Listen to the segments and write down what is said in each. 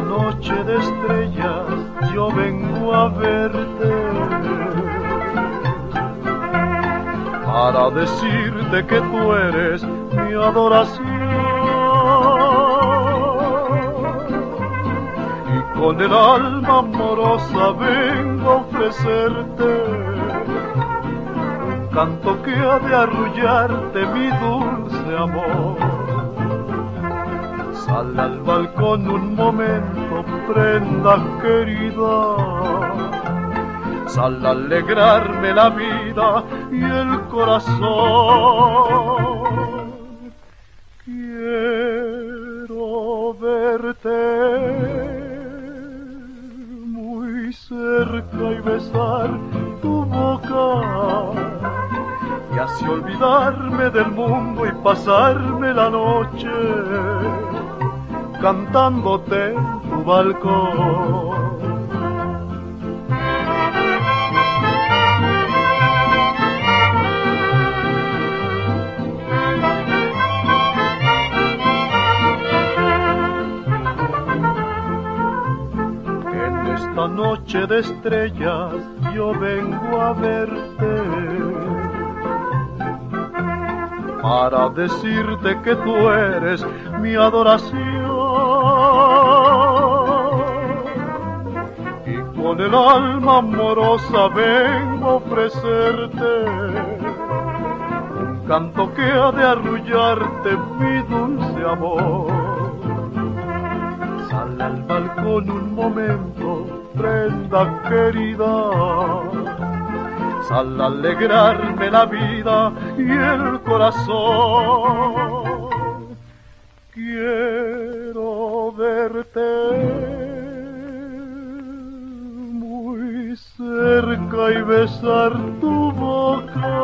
noche de estrellas yo vengo a verte para decirte que tú eres mi adoración, y con el alma amorosa vengo a ofrecerte un canto que ha de arrullarte, mi dulce amor. Sal al balcón un momento, prenda querida, sal a alegrarme la vida y el corazón. Quiero verte muy cerca y besar tu boca, y así olvidarme del mundo y pasarme la noche cantándote en tu balcón. En esta noche de estrellas yo vengo a verte para decirte que tú eres mi adoración, y con el alma amorosa vengo a ofrecerte un canto que ha de arrullarte, mi dulce amor. Sal al balcón un momento, prenda querida, sal a alegrarme la vida y el corazón. Quiero verte muy cerca y besar tu boca,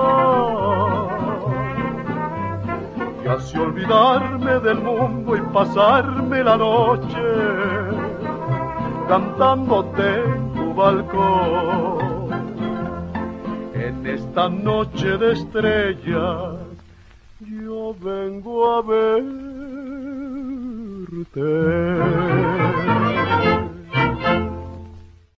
y así olvidarme del mundo y pasarme la noche cantándote en tu balcón. En esta noche de estrellas yo vengo a verte.